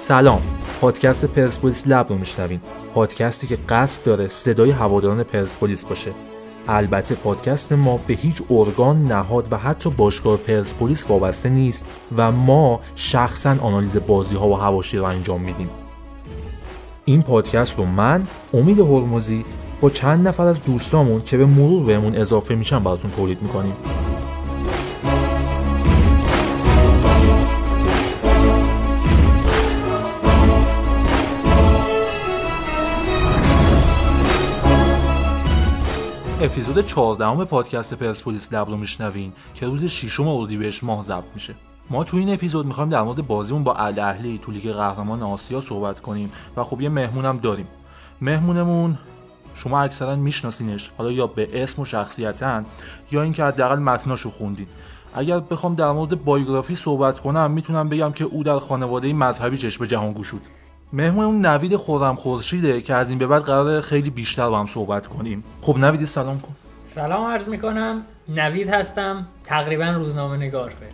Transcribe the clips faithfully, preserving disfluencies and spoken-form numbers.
سلام، پادکست پرسپولیس لب رو میشنوین. پادکستی که قصد داره صدای هواداران پرسپولیس باشه. البته پادکست ما به هیچ ارگان، نهاد و حتی باشگاه پرسپولیس وابسته نیست و ما شخصا آنالیز بازی ها و حواشی رو انجام میدیم. این پادکست رو من، امید هرمزی، با چند نفر از دوستامون که به مرور بهمون اضافه میشن براتون تولید میکنیم. اپیزود چهاردهم پادکست پرسپولیس لب رو میشنوین که روز ششم اردیبهشت ماه ضبط میشه. ما تو این اپیزود میخوایم در مورد بازیمون با الاهلی تو لیگ قهرمان آسیا صحبت کنیم و خب یه مهمونم داریم. مهمونمون شما اکثرا میشناسینش، حالا یا به اسم و شخصیتاً یا اینکه حداقل متناشو خوندین. اگر بخوام در مورد بایوگرافی صحبت کنم میتونم بگم که او در خانواده مذهبی چشم جهان گشود. مهمونمون نوید خرمخورشیده که از این به بعد قراره خیلی بیشتر با هم صحبت کنیم. خب نوید سلام کن. سلام عرض میکنم، نوید هستم، تقریبا روزنامه نگار فعلا.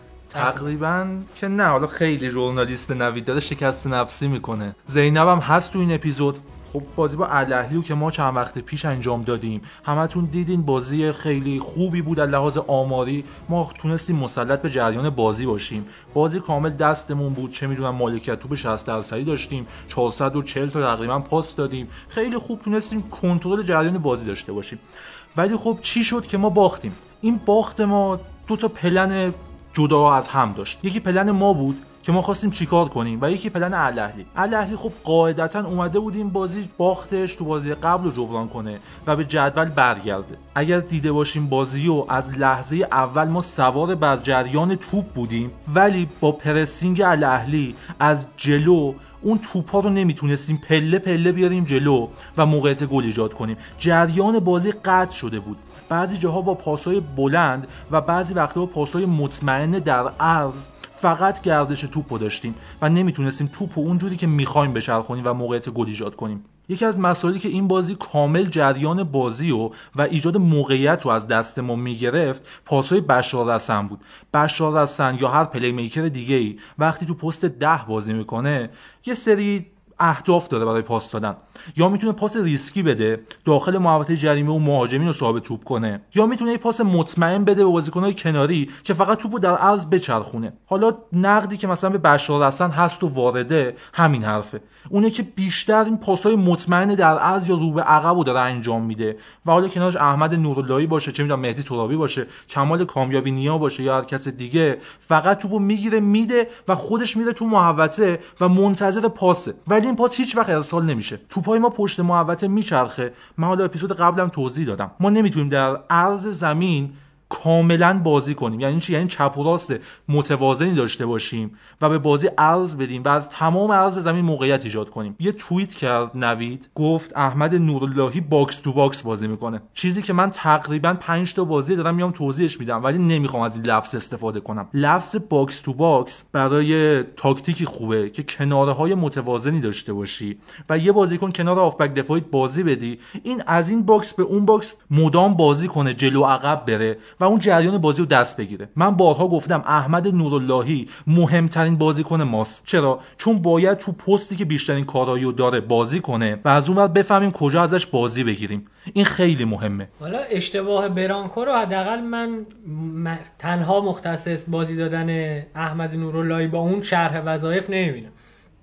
تقریبا که نه، حالا خیلی ژورنالیست نوید داره شکست نفسی میکنه. زینبم هست تو این اپیزود. خب بازی با الاهلی رو که ما چند وقت پیش انجام دادیم، همتون دیدین بازی خیلی خوبی بود. از لحاظ آماری ما تونستیم مسلط به جریان بازی باشیم. بازی کامل دستمون بود، چه میدونم مالکیت توپ شصت درصدی داشتیم، چهارصد و چهل تا تقریبا پاس دادیم، خیلی خوب تونستیم کنترل جریان بازی داشته باشیم. ولی خب چی شد که ما باختیم؟ این باخت ما دو تا پلن جدا از هم داشت. یکی پلن ما بود که ما خواستیم چیکار کنیم و یکی پلن الاهلی. الاهلی خب قاعدتا اومده بود این بازی باختش تو بازی قبل رو جبران کنه و به جدول برگرده. اگر دیده باشیم بازی رو از لحظه اول ما سوار بر جریان توپ بودیم، ولی با پرسینگ الاهلی از جلو اون توپا رو نمیتونستیم پله پله بیاریم جلو و موقعیت گل ایجاد کنیم. جریان بازی قطع شده بود. بعضی جاها با پاسای بلند و بعضی وقتا با پاسای مطمئن در عرض فقط گردش توپو داشتیم و نمیتونستیم توپو اونجوری که میخوایم بچرخونیم و موقعیت گل ایجاد کنیم. یکی از مسائلی که این بازی کامل جریان بازی و و ایجاد موقعیت رو از دست ما میگرفت، پاسای بشار رسن بود. بشار رسن یا هر پلی میکر دیگه‌ای وقتی تو پست ده بازی میکنه یه سری اهداف داره برای پاس دادن. یا میتونه پاس ریسکی بده داخل محوطه جریمه و مهاجمین رو صاحب توپ کنه، یا میتونه یه پاس مطمئن بده به بازیکن‌های کناری که فقط توپو در عرض بچرخونه. حالا نقدی که مثلا به بشار حسن هست و وارده همین حرفه، اونه که بیشتر این پاس‌های مطمئن در عرض یا رو به عقب رو داره انجام میده و حالا کنارش احمد نوراللهی باشه، چه میدونم مهدی ترابی باشه، کمال کامیابی نیا باشه یا هر کس دیگه، فقط توپو میگیره میده و خودش میره تو محوطه و منتظر پاسه. ولی این پاس هیچ وقت ارسال نمیشه. توپای ما پشت محوطه میچرخه. من حالا اپیزود قبلم توضیح دادم ما نمیتونیم در عرض زمین کاملا بازی کنیم. یعنی چی؟ یعنی چپ و راست متوازنی داشته باشیم و به بازی عرض بدیم و از تمام عرض زمین موقعیت ایجاد کنیم. یه توییت کرد نوید، گفت احمد نوراللهی باکس تو باکس بازی میکنه، چیزی که من تقریبا پنج تا بازی دارم میام توضیحش میدم ولی نمیخوام از این لفظ استفاده کنم. لفظ باکس تو باکس برای تاکتیکی خوبه که کناره های متوازنی داشته باشی و یه بازیکن کنار هافبک دفاعی بازی بدی، این از این باکس به اون باکس مدام بازی کنه، جلو عقب بره و اون جریان بازی رو دست بگیره. من بارها گفتم احمد نوراللهی مهمترین بازیکن ماست. چرا؟ چون باید تو پستی که بیشترین کارایی رو داره بازی کنه و از اون ور بفهمیم کجا ازش بازی بگیریم. این خیلی مهمه. حالا اشتباه برانکو رو حداقل من م... تنها مختص بازی دادن احمد نوراللهی با اون شرح وظایف نمیبینم.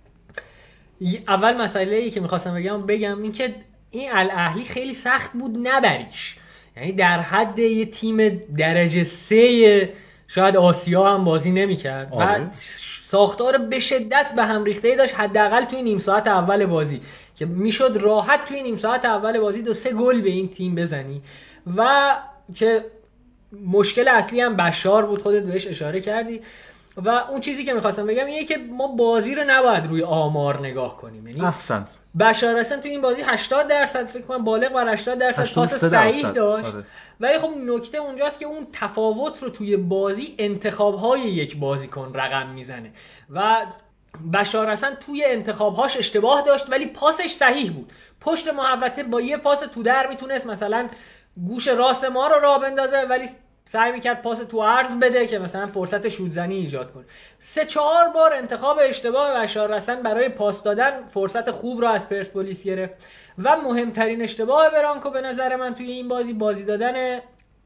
اول مسئله ای که میخواستم بگم بگم این که این الاهلی خیلی سخت بود نبریش. یعنی در حد یه تیم درجه سه شاید آسیا هم بازی نمی‌کرد و ساختار به شدت به هم ریخته‌ای داشت، حداقل توی نیم ساعت اول بازی که میشد راحت توی نیم ساعت اول بازی دو سه گل به این تیم بزنی. و که مشکل اصلی هم بشار بود، خودت بهش اشاره کردی. و اون چیزی که میخواستم بگم اینه که ما بازی رو نباید روی آمار نگاه کنیم. یعنی احسنت. بشار حسن تو این بازی هشتاد درصد فکر کنم بالغ بر هشتاد درصد پاس صحیح داشت. آره. ولی خب نکته اونجاست که اون تفاوت رو توی بازی انتخاب‌های یک بازیکن رقم میزنه و بشار حسن توی انتخاب‌هاش اشتباه داشت ولی پاسش صحیح بود. پشت محوطه با یه پاس تو در میتونست مثلا گوش راست ما رو راه بندازه ولی سعی میکرد پاس تو عرض بده که مثلا فرصت شوت زنی ایجاد کنه. سه چهار بار انتخاب اشتباه بشار رسن برای پاس دادن فرصت خوب رو از پرسپولیس گرفت و مهمترین اشتباه برانکو به نظر من توی این بازی بازی دادن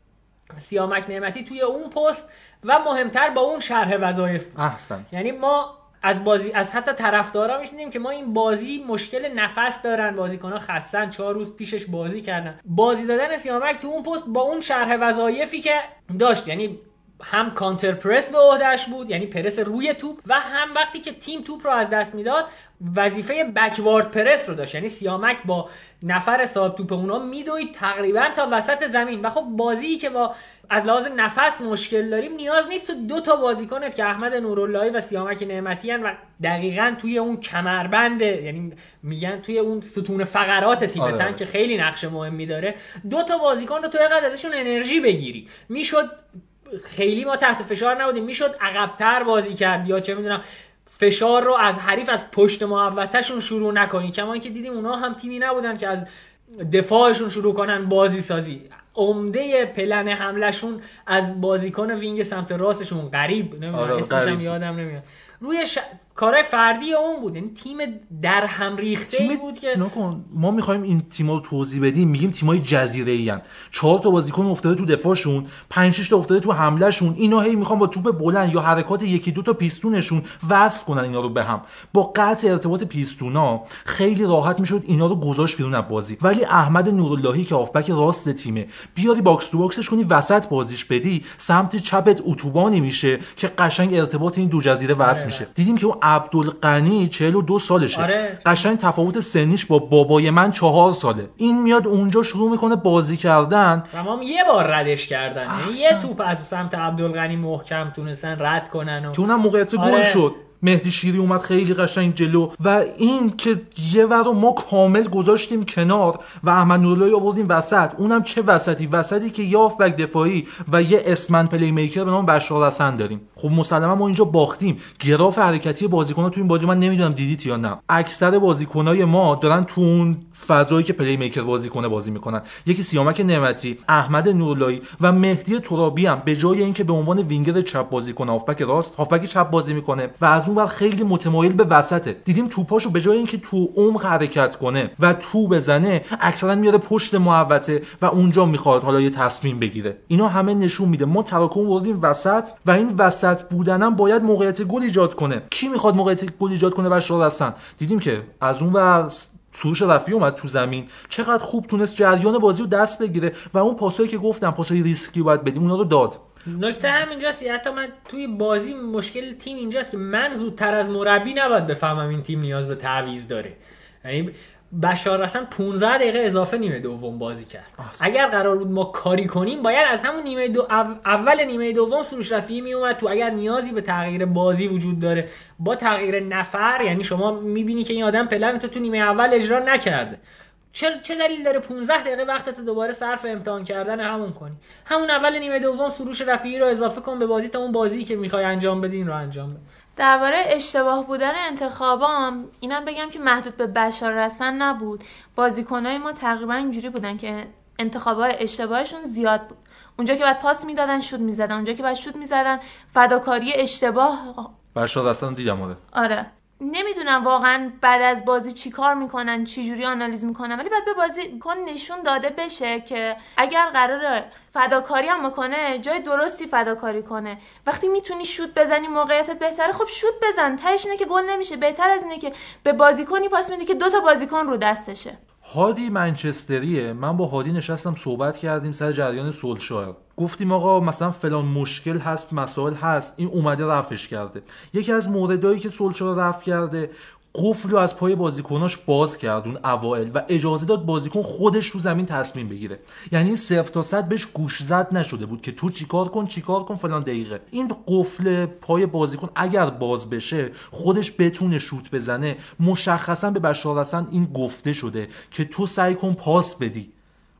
سیامک نعمتی توی اون پست و مهمتر با اون شرح وظایف. احسن. یعنی ما از بازی از حتی طرفدارا میشنیدیم که ما این بازی مشکل نفس دارن، بازیکن‌ها خستن، چهار روز پیشش بازی کردن. بازی دادن سیامک تو اون پست با اون شرح وظایفی که داشت، یعنی هم کانتر پرس به عهده‌اش بود، یعنی پرس روی توپ، و هم وقتی که تیم توپ رو از دست میداد وظیفه بکوارد پرس رو داشت، یعنی سیامک با نفر صاحب توپ اونا میدوید تقریبا تا وسط زمین. و خب بازی که با از لحاظ نفس مشکل داریم نیاز نیست تو دو تا بازیکنت که احمد نوراللهی و سیامک نعمتی ان و دقیقاً توی اون کمربند، یعنی میگن توی اون ستون فقرات تیمتن آره. که خیلی نقش مهمی داره، دو تا بازیکن رو تو اینقدر ازشون انرژی بگیری. میشد خیلی ما تحت فشار نبودیم، میشد عقب‌تر بازی کرد یا چه میدونم فشار رو از حریف از پشت محوطه‌شون شروع نکنی. کما اینکه دیدیم اونا هم تیمی نبودن که از دفاعشون شروع کنن بازی سازی. عمده پلن حملهشون از بازیکن وینگ سمت راستشون قریب نمیدونم آره اسمش هم یادم نمیاد روی ش... کارهای فردی اون بود، یعنی تیم در هم ریخته ای بود که نکن. ما میخوایم این تیم‌ها رو توضیح بدیم، میگیم تیم‌های جزیره‌ای ان، چهار تا بازیکن افتاده تو دفاعشون، پنج شش تا افتاده تو حملهشون، اینا هی میخوان با توپ بلند یا حرکات یکی دو تا پیستونشون وصل کنن اینا رو به هم. با قطع ارتباط پیستونا خیلی راحت میشد اینا رو گذاشت بیرون از بازی. ولی احمد نوراللهی که هافبک راست تیمه، بیاری باکس تو باکسش کنی وسط بازیش بدی، سمت چپت اتوبانی میشه که قشنگ ارتباط این دو جزیره وصل میشه. دیدیم که اون عبدالغنی چهل و دو سالشه آره. قشنگ تفاوت سنیش با بابای من چهار ساله. این میاد اونجا شروع میکنه بازی کردن و ما یه بار ردش کردن، یعنی یه توپ از سمت عبدالغنی محکم تونستن رد کنن و که اونم موقعیت آره. گل شد. مهدی شیری اومد خیلی قشنگ جلو و این که یه ور رو ما کامل گذاشتیم کنار و احمد نوراللهی آوردیم وسط. اونم چه وسطی؟ وسطی که یه هافبک دفاعی و یه اسمن پلی میکر به نام بشار حسن داریم. خب مسلما ما اینجا باختیم. گراف حرکتی بازیکن‌ها تو این بازی من نمیدونم دیدیت یا نه، اکثر بازیکنای ما دارن تو اون فضایی که پلی میکر بازی کنه بازی میکنن. یکی سیامک نعمتی، احمد نوراللهی و مهدی ترابی هم به جای اینکه به عنوان وینگر چپ بازی کنه هافبک راست، هافبک چپ بازی میکنه و از اون ور خیلی متمایل به وسطه. دیدیم توپاشو به جای اینکه تو عمق حرکت کنه و تو بزنه اکثرا میاره پشت محوطه و اونجا میخواد حالا یه تصمیم بگیره. اینا همه نشون میده ما تراکم وردیم وسط و این وسط بودنم باید موقعیت گل ایجاد کنه. کی میخواد موقعیت گل ایجاد کنه؟ بشار حسن. دیدیم که از اون ور سروش رفیعی اومد تو زمین، چقدر خوب تونست جریان بازی رو دست بگیره و اون پاسایی که گفتم پاسای ریسکی باید بدیم اونا رو داد. نکته هم اینجاست، حتی من توی بازی مشکل تیم اینجاست که من زودتر از مربی نباید بفهمم این تیم نیاز به تعویض داره. یعنی بشار حسن پانزده دقیقه اضافه نیمه دوم بازی کرد. آسان. اگر قرار بود ما کاری کنیم باید از همون نیمه دو اول نیمه دوم سروش رفیعی می اومد تو. اگر نیازی به تغییر بازی وجود داره با تغییر نفر، یعنی شما میبینی که این آدم پلن تو تو نیمه اول اجرا نکرده، چه چه دلیل داره پانزده دقیقه وقتت دوباره صرف امتحان کردن همون کنی؟ همون اول نیمه دوم سروش رفیعی رو اضافه کن به بازی تا اون بازی که میخوای انجام بدین رو انجام بده. درباره اشتباه بودن انتخابام اینم بگم که محدود به بشار حسن نبود. بازیکنای ما تقریبا اینجوری بودن که انتخابای اشتباهشون زیاد بود. اونجا که بعد پاس میدادن شوت میزدن، اونجا که بعد شوت میزدن فداکاری اشتباه. بشار حسن دیدم آره. آره. نمیدونم واقعا بعد از بازی چی کار میکنن، چی جوری آنالیز میکنن، ولی بعد به بازیکن نشون داده بشه که اگر قراره فداکاری هم کنه جای درستی فداکاری کنه. وقتی میتونی شوت بزنی موقعیتت بهتره، خب شوت بزن. تهش اینه که گل نمیشه. بهتر از اینه که به بازیکنی پاس میدی که دو تا بازیکن رو دستشه. هادی منچستریه. من با هادی نشستم صحبت کردیم سر جریان سولشایر. گفتیم آقا مثلا فلان مشکل هست، مسائل هست، این اومده رفعش کرده. یکی از موردایی که سولشایر رفع کرده قفل رو از پای بازیکناش باز کرد اون اوائل و اجازه داد بازیکن خودش رو زمین تصمیم بگیره. یعنی صفر تا صد بهش گوش زد نشده بود که تو چیکار کن چیکار کن فلان دقیقه. این قفل پای بازیکن اگر باز بشه خودش بتونه شوت بزنه. مشخصا به بشار حسن این گفته شده که تو سعی کن پاس بدی.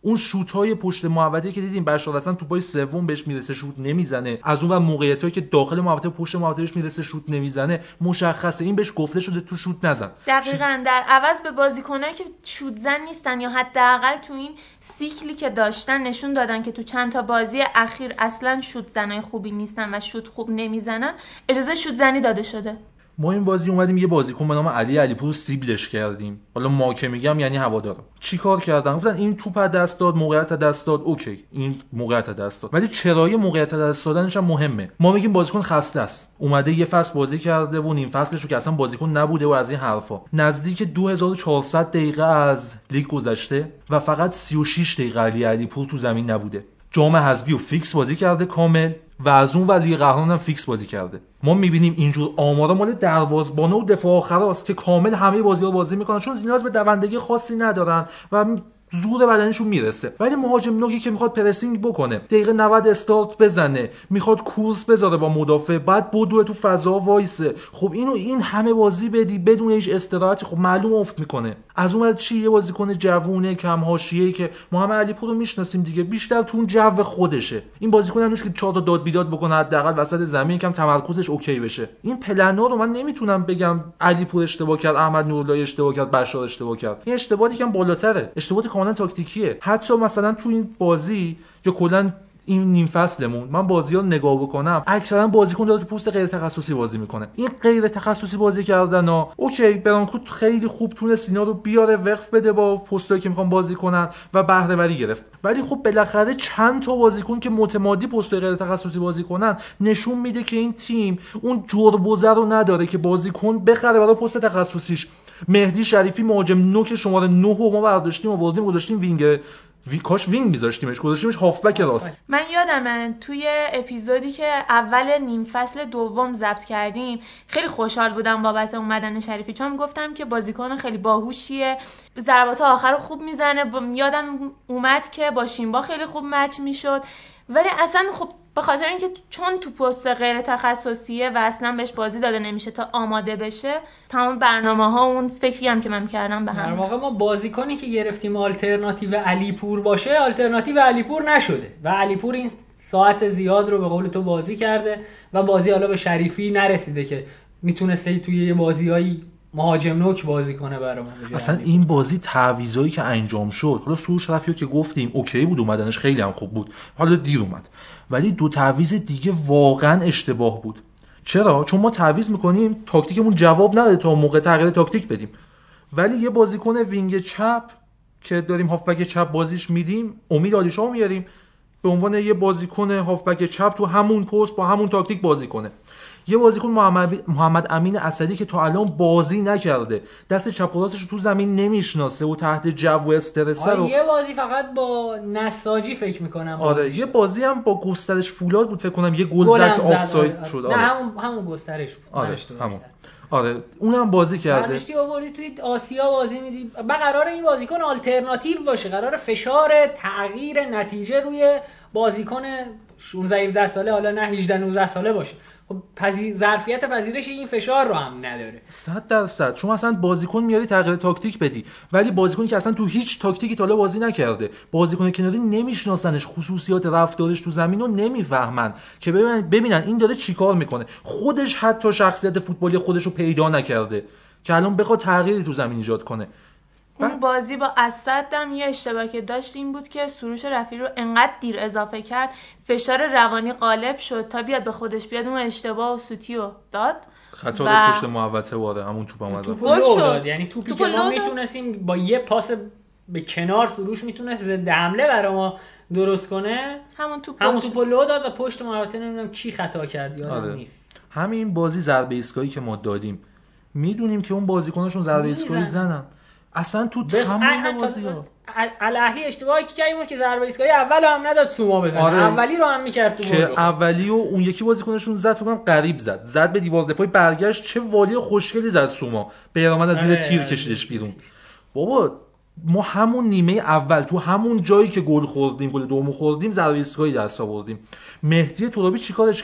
اون شوت‌های پشت محوطه که دیدیم بشار اصلا توپای سوم بهش میرسه شوت نمیزنه، از اون ور موقعیتایی که داخل محوطه پشت محوطه بهش میرسه شوت نمیزنه، مشخصه این بهش گفته شده تو شوت نزن. دقیقاً در عوض به بازیکنایی که شوت زن نیستن یا حداقل تو این سیکلی که داشتن نشون دادن که تو چند تا بازی اخیر اصلا شوت زنای خوبی نیستن و شوت خوب نمیزنن، اجازه شوت زنی داده شده. ما این بازی اومدیم یه بازیکن به نام علی علیپور رو سیبلش کردیم. حالا ما که میگم یعنی هوادارم. چیکار کردن؟ گفتن این توپ از دست داد، موقعیت از دست داد، اوکی این موقعیت از دست داد. ولی چرای موقعیت از دست دادنش هم مهمه. ما میگیم بازیکن خسته است. اومده یه فصل بازی کرده و نیم فصلش رو که اصلا بازیکن نبوده و از این حرفا. نزدیک دو هزار و چهارصد دقیقه از لیگ گذشته و فقط سی و شش دقیقه علی علیپور تو زمین نبوده. جام حذفی و فیکس بازی کرده کامل و از اون ولی قهرمان هم فیکس بازی کرده. ما میبینیم اینجور آمارا مال دروازه‌بان و دفاع آخراست که کامل همه بازی‌ها بازی میکنن چون نیاز به دوندگی خاصی ندارن و زور بدنشون میرسه. ولی مهاجم نوکی که میخواد پرسینگ بکنه، دقیقه نود استارت بزنه، میخواد کورس بذاره با مدافع، بعد بدوه تو فضا وایسه، خب اینو این همه بازی بدی بدون هیچ استراحتی، خب معلوم افت میکنه. از اون ور چی یه بازیکن جوونه کم حاشیه‌ای که محمد علیپور رو میشناسیم دیگه، بیشتر تو اون جو خودشه. این بازیکن هم نیست که چهار تا داد بیداد بکنه، حداقل وسط زمین کم تمرکزش اوکی بشه. این پلنا رو من نمیتونم بگم علیپور اشتباه کرد، احمد نوراللهی اشتباه کرد، بشار اشتباه کرد. این اشتباهی که بالاتره، اشتباهی کاملا تاکتیکیه. حتی مثلا تو این بازی یا کلا این نیم فصلمون من بازی‌ها رو نگاه بکنم، اکثرا بازیکن داره تو پست غیر تخصصی بازی میکنه. این غیر تخصصی بازی کردنا اوکی، برانکو خیلی خوب تونست اینا رو بیاره وقف بده با پستایی که میخوان بازی کنن و بهره وری گرفت. ولی خب بالاخره چند تا بازیکن که متمادی پستای غیر تخصصی بازی کنن نشون میده که این تیم اون جربوزه رو نداره که بازیکن بخره برای پست تخصصیش. مهدی شریفی مهاجم نوک شماره نه و ما برداشتیم آوردیم گذاشتیم وینگ، وی کاش وینگ میذاشتیمش، گذاشتیمش هافبک راست. من یادمه توی اپیزودی که اول نیم فصل دوم ضبط کردیم خیلی خوشحال بودم بابت اومدن شریفی، چون گفتم که بازیکن خیلی باهوشیه، ضربات آخر رو خوب میزنه. یادم اومد که با شینبا خیلی خوب مچ میشد، ولی اصلا خب به خاطر اینکه چون تو پست غیر تخصصیه و اصلا بهش بازی داده نمیشه تا آماده بشه، تمام برنامه‌ها اون فکری هم که من کردم به هم. در واقع ما بازیکنی که گرفتیم آلترناتیو علیپور باشه، آلترناتیو علیپور نشده و علیپور این ساعت زیاد رو به قول تو بازی کرده و بازی حالا به شریفی نرسیده که میتونسته توی یه بازیایی مهاجم نوک بازی کنه برامون. اصلا این بازی تعویضایی که انجام شد، حالا سروش رفیعو که گفتیم اوکی بود، اومدنش خیلی هم خوب بود، حالا دیر اومد، ولی دو تعویض دیگه واقعا اشتباه بود. چرا؟ چون ما تعویض میکنیم تاکتیکمون جواب نداده تا موقع تغییر تاکتیک بدیم، ولی یه بازیکن وینگ چپ که داریم هافبک چپ بازیش میدیم، امید عالیشاه میاریم به عنوان یه بازیکن هافبک چپ تو همون پست با همون تاکتیک بازی کنه. یه بازیکن محمد محمد امین اسدی که تا الان بازی نکرده، دست چپ و راستش رو تو زمین نمیشناسه و تحت جو و استرس رو یه بازی فقط با نساجی فکر میکنم. آره یه بازی هم با گسترش فولاد بود فکر کنم، یه گل زد که آفساید آره. شد. آره. نه همون همون گسترش بود. آره همون. آره اونم بازی کرده. برنامه‌ریزی آوردی توی آسیا بازی میدی. بعد قراره این بازیکن آلترناتیو باشه، قراره فشار تغییر نتیجه روی بازیکن شانزده هفده ساله، حالا نه هجده نوزده ساله باشه. خب پذیر ظرفیت پذیرش این فشار رو هم نداره. صد درصد. شما اصلا بازیکن میاری تغییر تاکتیک بدی، ولی بازیکنی که اصلا تو هیچ تاکتیکی تا حالا بازی نکرده، بازیکن کناری نمیشناسنش، خصوصیات رفتارش تو زمین رو نمیفهمن که ببینن ببینن این داره چیکار میکنه. خودش حتی شخصیت فوتبالی خودش رو پیدا نکرده که الان بخواد تغییری تو زمین ایجاد کنه. اون بازی با اسد هم یه اشتباهی که داشت این بود که سروش رفیعی رو انقدر دیر اضافه کرد، فشار روانی غالب شد تا بیاد به خودش بیاد، اون اشتباه و سوتیو داد، خطا و... رو پشت محوطه واره همون توپ اومد توپ لو داد. یعنی توپی که ما میتونستیم با یه پاس به کنار سروش میتونست ضد حمله برای ما درست کنه، همون توپ همون توپ لو داد و پشت محوطه نمیدونم کی خطا کرد یادم آره. نیست. همین بازی ضربه ایستگاهی که ما دادیم میدونیم که اون بازیکناشون ضربه ایستگاهی زدن، اصلا تو تمام بازی‌ها الاهلی اشتباهی که کردیم که ضربه ایستگاهی اولو هم نداد سوما بزنه. آره. اولی رو هم می‌کرد تو که اولی و اون یکی بازیکنشون زد فکر کنم قریب زد زد به دیوار دفاعی برگشت، چه والی خوشگلی زد سوما، بیرامد از زیر تیر کشیدش بیرون. بابا ما همون نیمه اول تو همون جایی که گل خوردیم، گل دومو خوردیم، ضربه ایستگاهی دست آوردیم. مهدی ترابی چیکارش کرد؟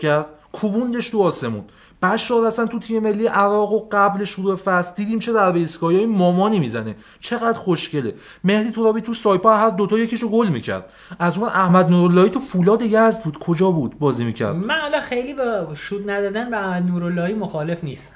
کوبوندش تو آسمون. بشار اصلا تو تیم ملی عراق و قبل شروع فصل دیدیم چه ضربه ایستگاهی مامانی میزنه، چقدر خوشگله. مهدی ترابی تو سایپا هر دوتا یکیشو گل میکرد. از اون احمد نوراللهی تو فولاد یزد بود، کجا بود بازی میکرد. من حالا خیلی با شوت ندادن به احمد نوراللهی مخالف نیستم.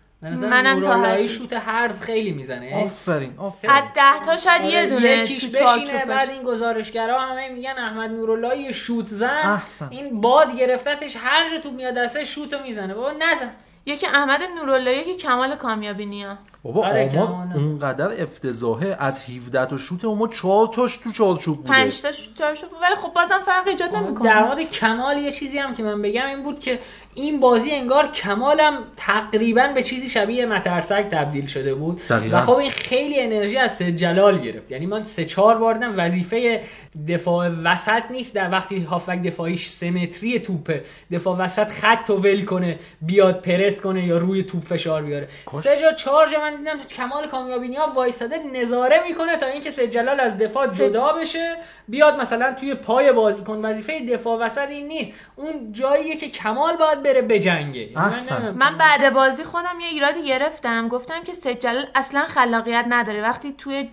منم تا نوراللهی شوت هرز خیلی میزنه. آفرین آفرین. از ده تا شاید یه دونه یکیش تو بشینه. بعد این گزارشگرا همه میگن احمد نوراللهی شوت زن، احسن. این باد گرفتتش هر جا تو میاد دسته شوتو میزنه. بابا نزن. یکی احمد نوراللهی که کمال کامیابی نیا. بابا آمار اونقدر افتضاحه، از هفده تا شوت ما چهار تاش تو چارچوب بوده، پنج تا شوت چارچوب بود، ولی خب بازم فرق ایجاد نمیکنه. در مورد کمال یه چیزی هم که من بگم این بود که این بازی انگار کمالم تقریبا به چیزی شبیه مترسک تبدیل شده بود دقیقا. و خب این خیلی انرژی از سید جلال گرفت. یعنی من سه چهار بار دیدم وظیفه دفاع وسط نیست در وقتی هافبک دفاعیش سه متری توپه، دفاع وسط خط و ول کنه بیاد پرس کنه یا روی توپ فشار بیاره. کش. سه جا چهار جا من دیدم کمال کامیابی نیا وایساده نظاره میکنه تا اینکه سید جلال از دفاع جدا بشه بیاد مثلا توی پای بازیکن. وظیفه دفاع وسط این نیست، اون جاییه که کمال باید بره بجنگه. من, من بعد بازی خودم یه ایرادی گرفتم، گفتم که سید جلال اصلا خلاقیت نداره وقتی توی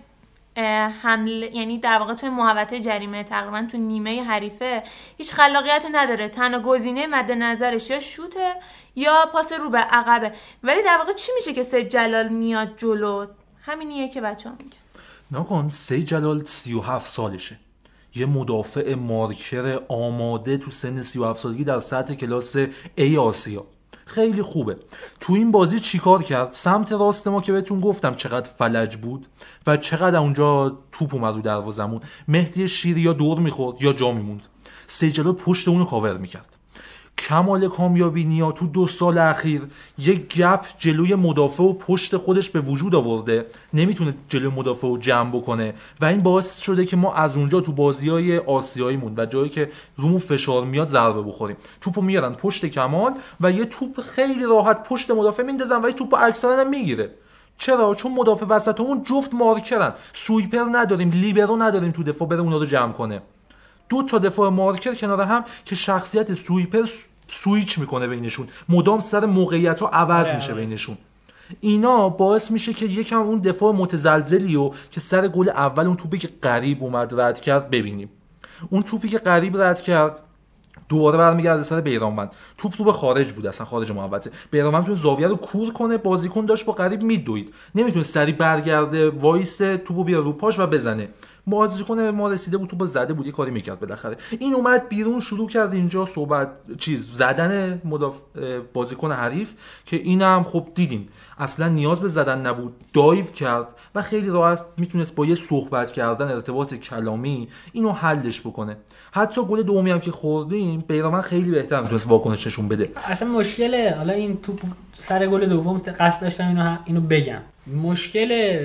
حمله، یعنی در واقع توی محوطه جریمه تقریبا تو نیمه حریفه هیچ خلاقیتی نداره، تنها گزینه مد نظرش یا شوته یا پاس رو به عقبه. ولی در واقع چی میشه که سید جلال میاد جلو؟ همینیه که بچه‌ها میگن. نکن سید جلال سی و هفت سالشه، یه مدافع مارکر آماده تو سن سی و هفت سالگی در سطح کلاس ای آسیا، خیلی خوبه. تو این بازی چیکار کرد؟ سمت راست ما که بهتون گفتم چقدر فلج بود و چقدر اونجا توپ اومد رو دروازمون، مهدی شیری یا دور میخورد یا جا میموند، سید جلال پشت اونو کاور میکرد. کمال کامیابی نیا تو دو سال اخیر یک گپ جلوی مدافع و پشت خودش به وجود آورده، نمیتونه جلوی مدافع رو جمع بکنه و این باعث شده که ما از اونجا تو بازی‌های آسیاییمون و جایی که رومون فشار میاد ضربه بخوریم، توپو میارن پشت کمال و یه توپ خیلی راحت پشت مدافع میندازن و این توپو اکثرا هم میگیره. چرا؟ چون مدافع وسطمون جفت مارکرن، سویپر نداریم، لیبرو نداریم تو دفاع بره اونا رو جمع کنه. دو تا دفاع مارکر کنار هم که شخصیت سویپر سویچ میکنه بینشون، مدام سر موقعیت ها عوض میشه بینشون. اینا باعث میشه که یکم اون دفاع متزلزلی و که سر گل اول اون توپی که قریب اومد رد کرد ببینیم. اون توپی که قریب رد کرد دوباره برمیگرده سر بیرانوند، توپ تو به خارج بود، اصلا خارج محوطه. بیرانوند تو زاویه رو کور کنه، بازیکن داشت با قریب میدوید، نمیتونه سری برگرده وایس توپو بیاره رو پاش و بزنه. بازیکن ما رسیده بود توپو زده بود، یه کاری میکرد بالاخره. این اومد بیرون شروع کرد اینجا صحبت چیز زدن مدافع بازیکن حریف که اینم خب دیدیم اصلا نیاز به زدن نبود، دایو کرد و خیلی راحت میتونست با یه صحبت کردن ارتباط کلامی اینو حلش بکنه. حتی گل دومی هم که خوردیم بیرانوند خیلی بهتر میتونست واکنش نشون بده. اصلا مشکل حالا این توپ سر گل دوم قصد داشتم اینو اینو بگم، مشکل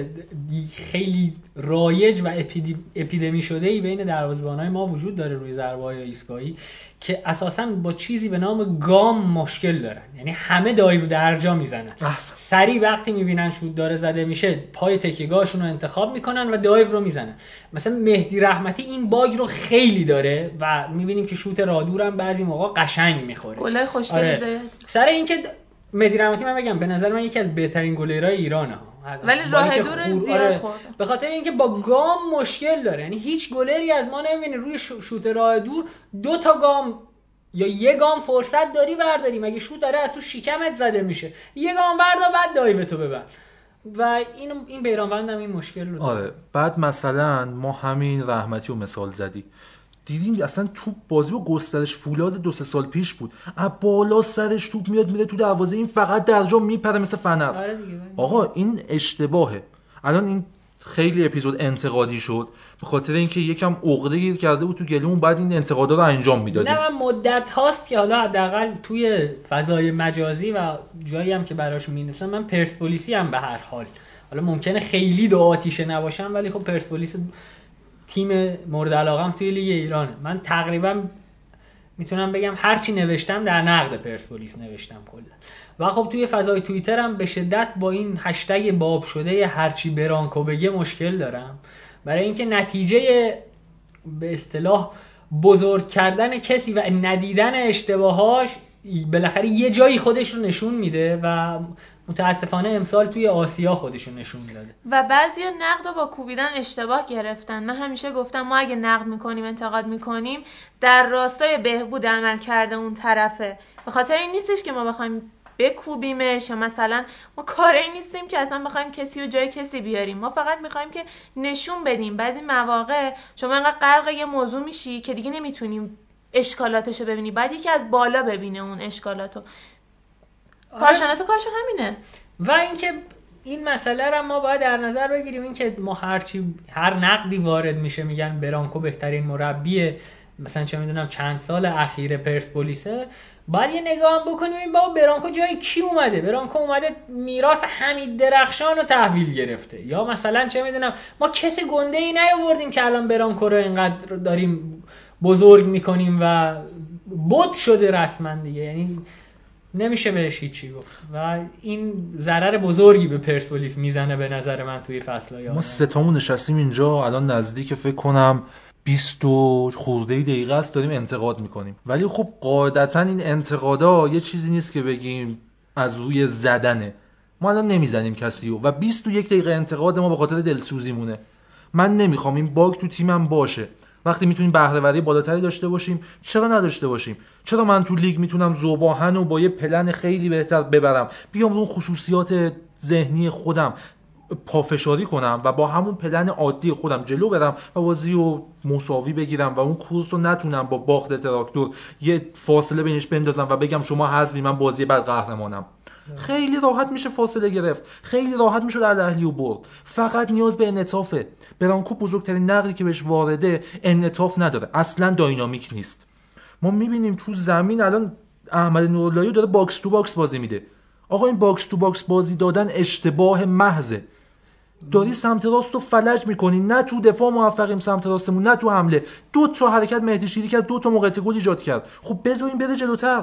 خیلی رایج و اپیدی... اپیدمی شده ای بین دروازه‌بان‌های ما وجود داره روی ضربه‌های ایستگاهی که اساساً با چیزی به نام گام مشکل دارن. یعنی همه دایو درجا میزنن، سریع وقتی میبینن شوت داره زده میشه پای تکیه‌گاهشون رو انتخاب میکنن و دایو رو میزنن. مثلا مهدی رحمتی این باگ رو خیلی داره و میبینیم که شوت رادور هم بعضی موقع قشنگ میخوره، گلای خوشگل آره. زد سر اینکه مهدی رحمتی من بگم به نظر من یکی از بهترین گلرهای ایرانه، ولی راه دور زیاد آره. خورده به خاطر اینکه با گام مشکل داره. یعنی هیچ گلری از ما نمیبینه روی شوت راه دور دو تا گام یا یه گام فرصت داری برداری، مگه شوت داره از تو شکمت زده میشه، یه گام بردار بعد دایو تو ببر و این این بیرانوند هم این مشکل رو داره. آره بعد مثلا ما همین رحمتی رو مثال زدی، دیدیم اصلا توپ بازی با گسترش فولاد دو سه سال پیش بود، از بالا سرش توپ میاد میره تو دروازه، این فقط در جا میپره مثل فنر. آره دیگه. آقا این اشتباهه. الان این خیلی اپیزود انتقادی شد به خاطر اینکه یکم عقده گیر کرده بود تو گلومون، بعد این انتقادا رو انجام میدادیم. نه من مدت هاست که حالا حداقل توی فضای مجازی و جایی هم که براش مینویسن من پرسپولیسی هم به هر حال، حالا ممکنه خیلی دو آتیشه نباشم ولی خب پرسپولیس تیم مورد علاقم توی لیگ ایرانه. من تقریبا میتونم بگم هرچی نوشتم در نقد پرسپولیس نوشتم کلا و خب توی فضای توییتر هم به شدت با این هشتگ باب شده هرچی برانکو بگه مشکل دارم، برای اینکه نتیجه به اصطلاح بزرگ کردن کسی و ندیدن اشتباهاش بالاخره یه جایی خودش رو نشون میده و متاسفانه امسال توی آسیا خودش رو نشون داده و بعضی نقد رو با کوبیدن اشتباه گرفتن. من همیشه گفتم ما اگه نقد میکنیم انتقاد میکنیم در راستای بهبود عمل کرده اون طرفه، به خاطر این نیستش که ما بخوایم بکوبیمش یا مثلا ما کاری نیستیم که اصلا بخوایم کسی رو جای کسی بیاریم. ما فقط میخوایم که نشون بدیم بعضی مواقع شما انقدر غرق یه موضوع میشی که دیگه نمیتونیم اشکالاتشو ببینی، بعد یکی از بالا ببینه اون اشکالاتو. آره. کارشناس کارش همینه. و اینکه این مسئله رو ما باید در نظر بگیریم، اینکه ما هرچی هر نقدی وارد میشه میگن برانکو بهترین مربیه مثلا چه میدونم چند سال اخیر پرسپولیسه، باید یه نگاه هم بکنیم این بابا برانکو جای کی اومده؟ برانکو اومده میراث حمید درخشان رو تحویل گرفته، یا مثلا چه میدونم ما کسی گنده ای نیاوردیم که الان برانکو رو اینقدر داریم بزرگ میکنیم و بت شده رسما دیگه، یعنی نمیشه بهش هیچی گفت و این ضرر بزرگی به پرسپولیس میزنه به نظر من توی فصل‌های آینده. ما سه تامون نشستیم اینجا الان نزدیک فکر کنم بیست و خورده دقیقه است داریم انتقاد میکنیم، ولی خب قاعدتا این انتقادا یه چیزی نیست که بگیم از روی زدنه. ما الان نمیزنیم کسیو و بیست و یک دقیقه انتقاد ما به خاطر دلسوزی مونه. من نمیخوام این باگ تو تیمم باشه. وقتی میتونیم بهره وری بالاتری داشته باشیم چرا نداشته باشیم؟ چرا من تو لیگ میتونم ذوباهن رو با یه پلن خیلی بهتر ببرم، بیام اون خصوصیات ذهنی خودم پافشاری کنم و با همون پلن عادی خودم جلو برم و بازی رو مساوی بگیرم و اون کورس رو نتونم با باخت تراکتور یه فاصله بینش بندازم و بگم شما حذفی من بازی بعد قهرمانم. خیلی راحت میشه فاصله گرفت، خیلی راحت میشه در اهلی و برد. فقط نیاز به انعطافه. برانکو بزرگترین نقدی که بهش وارده انعطاف نداره، اصلا داینامیک نیست. ما میبینیم تو زمین الان احمد نوراللهی داره باکس تو باکس بازی میده. آقا این باکس تو باکس بازی دادن اشتباه محضه. داری سمت راست رو فلج میکنی، نه تو دفاع موفقیم سمت راستمون نه تو حمله. دو تا حرکت مهدی شیری کرد، دو تا موقعیت گل ایجاد کرد. خب بذارین بره جلوتر،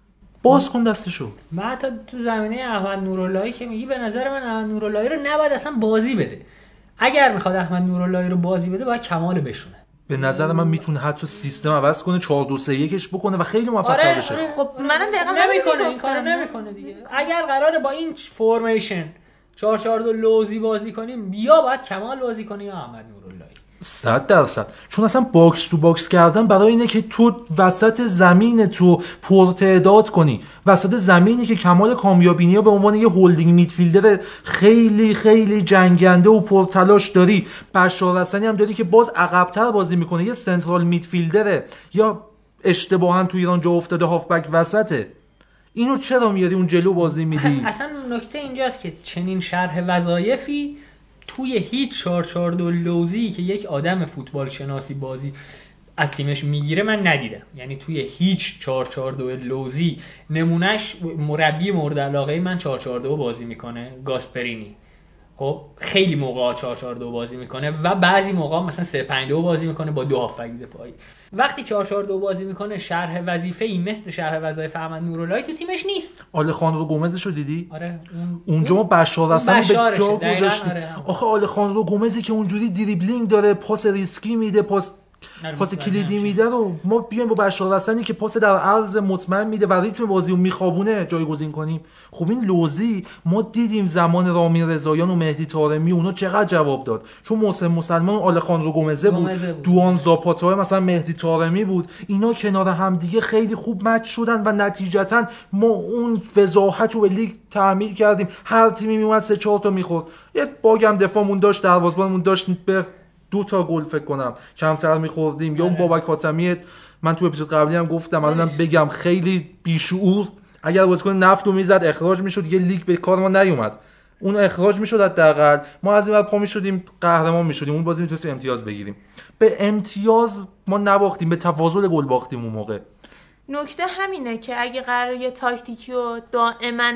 باز کن دستشو. من حتی تو زمینه احمد نوراللهی که میگی به نظر من احمد نوراللهی رو نباید اصلا بازی بده. اگر میخواد احمد نوراللهی رو بازی بده باید کمال بشونه. به نظر من میتونه حتی سیستم عوض کنه، چهار دو سه یک بکنه و خیلی موفق آره بشه. آره خب منم دقیقاً نمیکنه این کارو نمیکنه دیگه. اگر قراره با این فرمیشن چهار چهار دو لوزی بازی کنیم یا باید کمال بازی کنه یا احمد نوراللهی. صد درصد. چون اصلا باکس تو باکس کردن برای اینه که تو وسط زمین تو پرتعداد کنی، وسط زمینی که کمال کامیابینی به عنوان یه هولدینگ میدفیلدر خیلی خیلی جنگنده و پرتلاش داری. بشار حسنی هم داری که باز عقب‌تر بازی میکنه، یه سنترال میدفیلدره یا اشتباهاً تو ایران جا افتاده هافبک وسطه. اینو چرا میاری اون جلو بازی میدی؟ اصلا نکته اینجاست که چنین شرح وظایفی توی هیچ چهار چهار دو لوزی که یک آدم فوتبال شناسی بازی از تیمش میگیره من ندیدم. یعنی توی هیچ چهار چهار دو لوزی نمونهش مربی مورد علاقه من چهار چهار دو بازی میکنه، گاسپرینی. خب خیلی موقعا چهار چهار دو بازی میکنه و بعضی موقعا مثلا سه پنج دو بازی میکنه با دو هافبک دفاعی. وقتی چهار چهار دو بازی میکنه شرح وظیفه‌ای مثل شرح وظایف احمد نوراللهی تو تیمش نیست. آلخاندرو گومزشو دیدی؟ آره اون اونجا ما بشار حسنی به جا گذاشتیم. آره. آخه آلخاندرو گومزی که اونجوری دریبلینگ داره، پاس ریسکی میده، پاس پاس کلیدی میده رو ما بیایم با بشار حسنی که پاس در عرض مطمئن میده و ریتم بازی رو میخوابونه جایگزین کنیم. خب این لوزی ما دیدیم زمان رامین رضاییان و مهدی طارمی اونا چقدر جواب داد، چون محسن مسلمان و آلخاندرو گومزه بود, بود. دوان زاپاتا مثلا مهدی طارمی بود، اینا کنار هم دیگه خیلی خوب مچ شدن و نتیجتا ما اون فضاحت رو به لیگ تعمیل کردیم. هر تیمی میومد سه چهار تا میخورد، یه باگم دفاعمون داشت، دروازه‌بانمون داشت به دو تا گل فکر کنم کمتر می‌خوردیم. یا اون بابک حاتمی من تو اپیزود قبلی هم گفتم الانم بگم خیلی بیشعور، اگر بازیکن نفت رو میزد اخراج میشد، یه لیگ به کار ما نیومد، اون اخراج میشد حداقل ما از این بعد پا میشدیم قهرمان میشدیم، اون بازی میتونستیم امتیاز بگیریم. به امتیاز ما نباختیم، به تفاضل گل باختیم اون موقع. نکته همینه که اگه قرار یه تاکتیکی رو دائما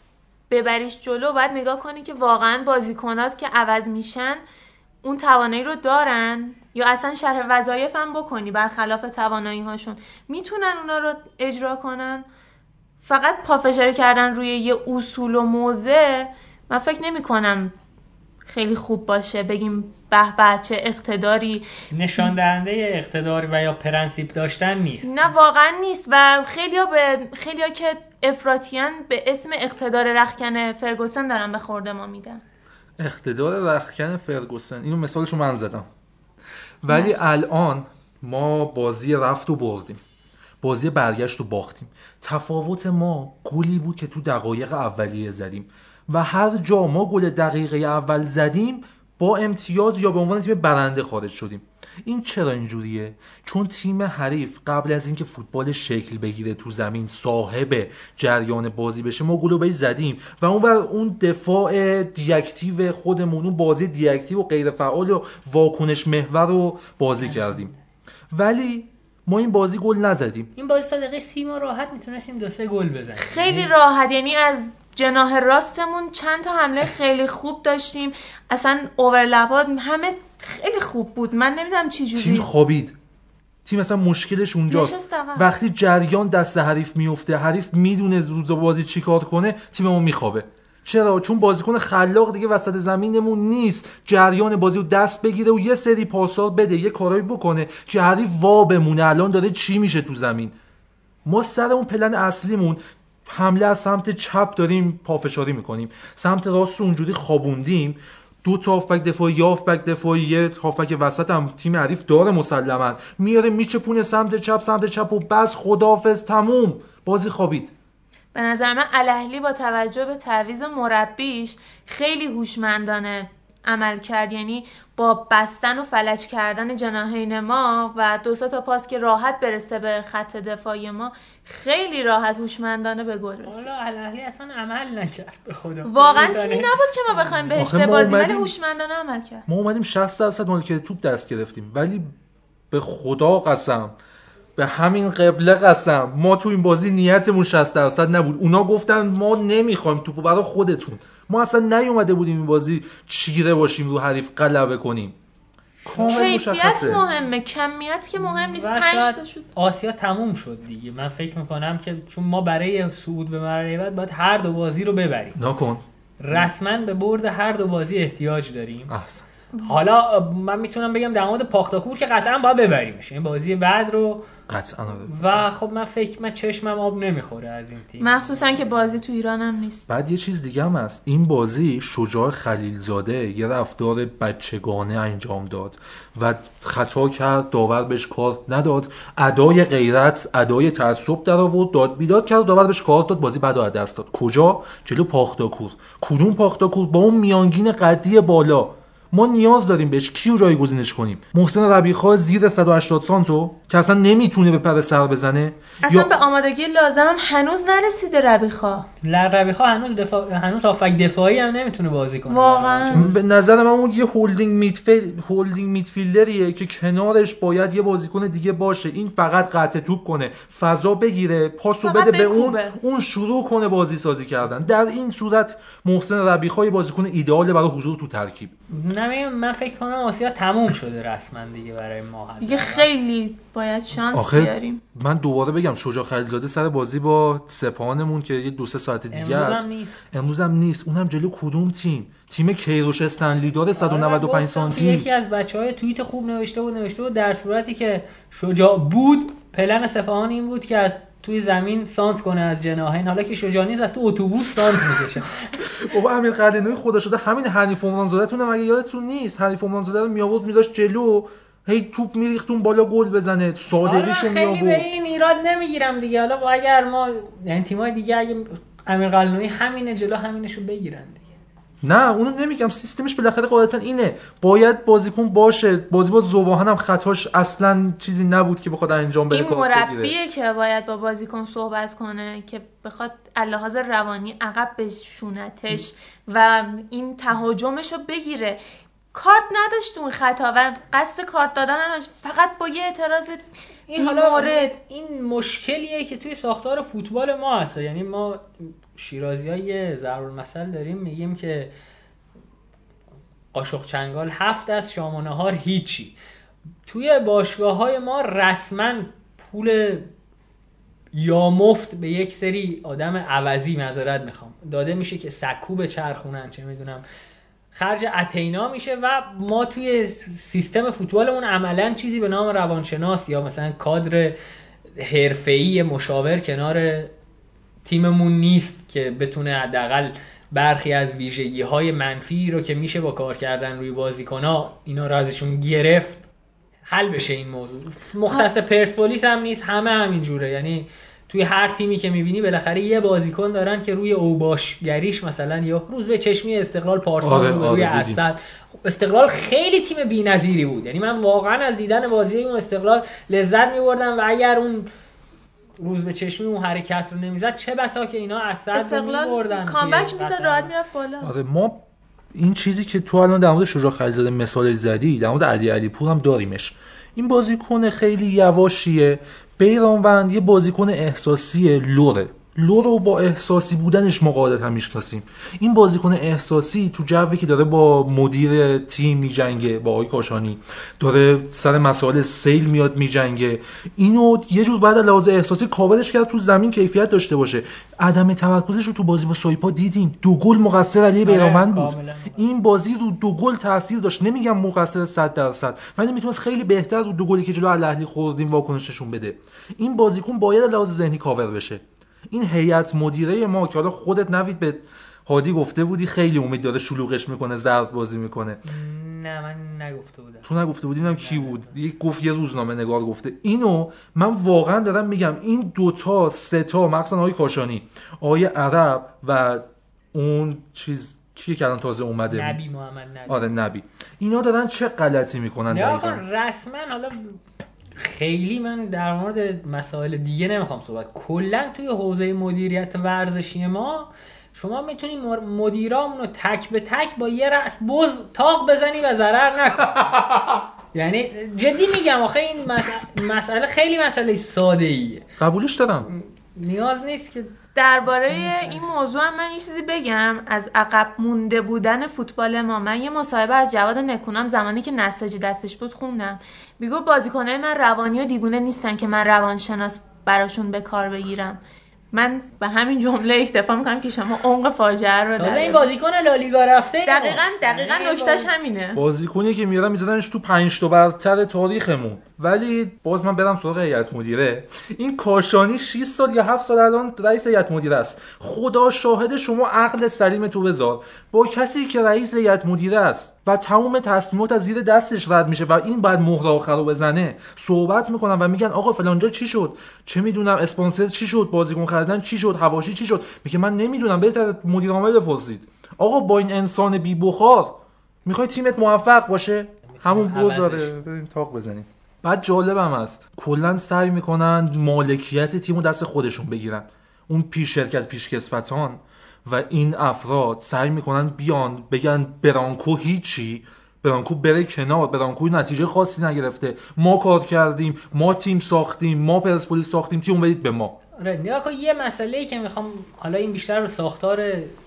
ببریش جلو باید نگاه کنی که واقعا بازیکنات که عوض میشن اون توانایی رو دارن یا اصلا شرح وظایف هم بکنی برخلاف توانایی هاشون میتونن اونا رو اجرا کنن. فقط پافشاری کردن روی یه اصول و موضع من فکر نمی کنم خیلی خوب باشه بگیم به به چه اقتداری، نشان دهنده اقتدار و یا پرنسیپ داشتن نیست. نه واقعا نیست. و خیلیا به خیلیا که افراطیان به اسم اقتدار رختکن فرگوسن دارن به خورده ما میدن. اقتدار رختکن فرگوسن اینو مثالشو من زدم، ولی مست. الان ما بازی رفت و بردیم، بازی برگشت و باختیم. تفاوت ما گلی بود که تو دقایق اولیه زدیم و هر جا ما گل دقیقه اول زدیم با امتیاز یا به عنوان تیم برنده خارج شدیم. این چرا اینجوریه؟ چون تیم حریف قبل از اینکه فوتبال شکل بگیره تو زمین، صاحب جریان بازی بشه، ما گلو بهش زدیم و اون بر اون دفاع دیاکتیو خودمون، اون بازی دیاکتیو و غیر فعال و واکنش محور رو بازی کردیم. ولی ما این بازی گل نزدیم. این بازی تا دقیقه سی ما راحت میتونستیم دو سه گل بزنیم، خیلی راحت. یعنی از جناح راستمون چند تا حمله خیلی خوب داشتیم، اصلا اورلپات همه خیلی خوب بود. من نمیدونم چی جوری تیم خوابید. تیم اصلا مشکلش اونجاست، وقتی جریان دست حریف میفته، حریف میدونه روز بازی چی کار کنه، تیممون میخوابه. چرا؟ چون بازیکن خلاق دیگه وسط زمینمون نیست جریان بازی رو دست بگیره و یه سری پاسا بده، یه کارایی بکنه که حریف وا بمونه الان داره چی میشه تو زمین. ما سر اون پلن اصلیمون حمله از سمت چپ داریم پافشاری میکنیم، سمت راست اونجوری خوابوندیم. دو تا هافبک دفاعی، یه هافبک دفاعی، یه هافبک وسط هم تیم حریف داره مسلما، میاره میچپونه سمت چپ سمت چپ و بس خداحافظ تموم، بازی خوابید. به نظر من الاهلی با توجه به تعویض مربیش خیلی هوشمندانه عمل کرد. یعنی با بستن و فلج کردن جناحین ما و دو سه تا پاس که راحت برسه به خط دفاعی ما، خیلی راحت هوشمندانه به گل رسید. والا الاهلی اصلا عمل نکرد به خدا. واقعا تیمی نبود که ما بخوایم بهش ببازیم، ولی هوشمندانه عمل کرد. ما اومدیم شصت درصد مالکیت توپ دست گرفتیم، ولی به خدا قسم، به همین قبله قسم، ما تو این بازی نیتمون شصت درصد نبود. اونا گفتن ما نمیخوایم توپو برای خودتون. ما اصلا نیومده بودیم این بازی چیره باشیم رو حریف غلبه کنیم. کیفیت مهمه، کمیت که مهم نیست. پنج تا شد آسیا تموم شد دیگه. من فکر میکنم که چون ما برای صعود به مرحله بعد باید هر دو بازی رو ببریم. نکن رسما به برد هر دو بازی احتیاج داریم. احسن. حالا من میتونم بگم در مورد پاختاکور که قطعا باید ببریمش این بازی بعد رو قطعا. و خب من فکر من چشمم آب نمیخوره از این تیم، مخصوصا که بازی تو ایران هم نیست. بعد یه چیز دیگه هم هست، این بازی شجاع خلیلزاده یه رفتار بچگانه انجام داد و خطا کرد، داور بهش کارت نداد، ادای غیرت، ادای تعصب در آورد، داد بیداد کرد، داور بهش کارت داد، بازی بعد از دست داد. کجا؟ جلو پاختاکور. کدوم پاختاکور؟ با اون میانگین قدی بالا. ما نیاز داریم بهش. کیو جایگزینش کنیم؟ محسن ربیخا زیر صد و هشتاد سانتو که اصلا نمیتونه به پر سر بزنه، اصلا یا... به آمادگی لازم هم هنوز نرسیده ربیخا. لا ربیخا هنوز دفاع هنوز هافک دفاعی هم نمیتونه بازی کنه واقعا. به نظر من اون یه هولدینگ میدفیل هولدینگ میدفیلدریه که کنارش باید یه بازیکن دیگه باشه. این فقط قطع توپ کنه، فضا بگیره، پاسو بده به اون، اون شروع کنه بازی سازی کردن. در این صورت محسن ربیخا یه بازیکن ایدئاله برای حضور تو ترکیب. نمیگم، من فکر کنم آسیا تموم شده رسما دیگه برای ما دیگه. خیلی باید شانس بیاریم. من دوباره بگم شجاع خلیلزاده سر بازی با سپاهانمون که یه دو سه ساعت دیگه است، امروز هم نیست. اونم جلو کدوم تیم؟ تیم کیروش استنلی داره صد و نود و پنج سانتی. یکی از بچهای توییت خوب نوشته بود نوشته بود در صورتی که شجاع بود پلن سپاهان این بود که از توی زمین سانت کنه از جناحین، حالا که شجاع نیست از تو اتوبوس سانت میکشه. بابا امیر قلعه‌نویی خدا شده همین حنیف عمرانزاده تونه، مگه یادتون نیست؟ حنیف عمرانزاده رو میآورد میذاشت جلو، هی توپ میریختون بالا گل بزنه، صادقیشو میآورد. خیلی به این ایراد نمیگیرم دیگه. حالا اگر ما یعنی تیمای دیگه اگه امیر قلعه‌نویی همینه جلو همینشو بگیرن دیگه. نه اونو نمیگم، سیستمش بالاخره قاعدتا اینه، باید بازیکن باشه. بازی با ذوباهن هم خطاش اصلا چیزی نبود که بخواد انجام بده. این مربیه که باید با بازیکن صحبت کنه که بخواد لحاظ روانی عقب بشونتش و این تهاجمشو بگیره. کارت نداشت اون خطا و قصد کارت دادن نداشت، فقط با یه اعتراض این حالا مورد. این مشکلیه که توی ساختار فوتبال ما هست. یعنی ما شیرازی‌ها یه ضرب المثل داریم، میگیم که قاشق چنگال هفت از شام و نهار هیچی. توی باشگاه‌های ما رسما پول یا مفت به یک سری آدم عوضی، معذرت میخوام، داده میشه که سکو به چرخونن، چه میدونم خرج اتینا میشه و ما توی سیستم فوتبالمون عملا چیزی به نام روانشناس یا مثلا کادر حرفه‌ای مشاور کنار تیممون نیست که بتونه حداقل برخی از ویژگی‌های منفی رو که میشه با کار کردن روی بازیکن‌ها اینا رو ازشون گرفت حل بشه این موضوع. مختص پرسپولیس هم نیست، همه همین جوره. یعنی توی هر تیمی که میبینی بالاخره یه بازیکن دارن که روی اوباشگریش مثلا یا روز به چشمی استقلال پارسال آره، رو روی آره اسد. استقلال خیلی تیم بی‌نظیری بود. یعنی من واقعا از دیدن بازی اون استقلال لذت می‌بردم و اگر اون روز به چشمی اون حرکت رو نمیزد چه بسا که اینا اسد رو می‌بردن. کامبک می‌زد راحت میرفت بالا. آره ما این چیزی که تو الان در مورد شجاع خلیزاده مثال زدی در مورد علی علیپور هم داریمش. این بازیکن خیلی یواشیه. بیرانوند یه بازیکن احساسی لوره. لو رو با احساسی بودنش ما قاعدتا میشناسیم. این بازیکن احساسی تو جوی که داره با مدیر تیم میجنگه، با آقای کاشانی داره سر مسائل سیل میاد میجنگه، اینو یه جور بعد لحاظ احساسی کاورش کرد تو زمین کیفیت داشته باشه. عدم تمرکزش رو تو بازی با سویپا دیدیم. دو گل مقصر علی بیرانوند بود. این بازی رو دو گل تاثیر داشت. نمیگم مقصر صد درصد، ولی میتونست خیلی بهتر رو دو گلی که جلو الاهلی خوردیم واکنششون بده. این بازیکن باید لحاظ ذهنی کاور بشه. این هیئت مدیره ما که حالا خودت نوید به هادی گفته بودی خیلی امید داره شلوغش میکنه، زرد بازی میکنه. نه من نگفته بودم. تو نگفته بودی؟ نمیدونم کی بود. یک گفت یه روزنامه نگار گفته. اینو من واقعا دارم میگم این دوتا سه تا مخصوصا آقای کاشانی، آقای عرب و اون چیز کیه که الان تازه اومده، نبی محمد نبی. آره نبی. اینا دارن چه غلطی میکنن دقیقاً؟ رسما حالا خیلی من در مورد مسائل دیگه نمیخوام صحبت. کلا توی حوزه مدیریت ورزشی ما شما میتونی مدیرامون رو تک به تک با یه رأس بز تاق بزنی و ضرر نکن. یعنی جدی میگم آخه این مسئله, مسئله خیلی مسئله ساده ایه. قبولش دارم. نیاز نیست که درباره این موضوع هم من یه چیزی بگم. از عقب مونده بودن فوتبال ما، من یه مصاحبه از جواد نکونام زمانی که نساجی دستش بود خوندم. میگه بازیکنای من روانی و دیوونه نیستن که من روانشناس براشون به کار بگیرم. من به همین جمله اکتفا میکنم که شما عمق فاجعه رو تازه این بازیکن لالیگا رفته. دقیقاً دقیقاً نکتهش همینه. بازیکنی که میارن میذارنش تو پنج تا برتر تاریخمون. ولی باز من برم سراغ هیئت مدیره. این کاشانی شش سال یا هفت سال الان رئیس هیئت مدیره است. خدا شاهد شما عقل سلیم تو بذار با کسی که رئیس هیئت مدیره است و تمام تصمیمات از زیر دستش رد میشه و این بعد مهر آخر رو بزنه، صحبت میکنن و میگن آقا فلانجا چی شد، چه میدونم اسپانسر چی شد، بازیکن خریدن چی شد، حواشی چی شد. میگه من نمیدونم، بهتر مدیر عامل بپرسید. آقا با این انسان بی بخار میخوای تیمت موفق باشه؟ همون بذاره بریم تاق بزنیم. بعد جالبم است کلا سعی میکنن مالکیت تیمو دست خودشون بگیرن. اون پیش شرکت پیش کسفتان و این افراد سعی میکنن بیان بگن برانکو هیچی، برانکو بره کنار، برانکو نتیجه خاصی نگرفته، ما کار کردیم، ما تیم ساختیم، ما پرسپولیس ساختیم، تیم بدید به ما. آره نگاه کن یه مسئله‌ای که میخوام، حالا این بیشتر به ساختار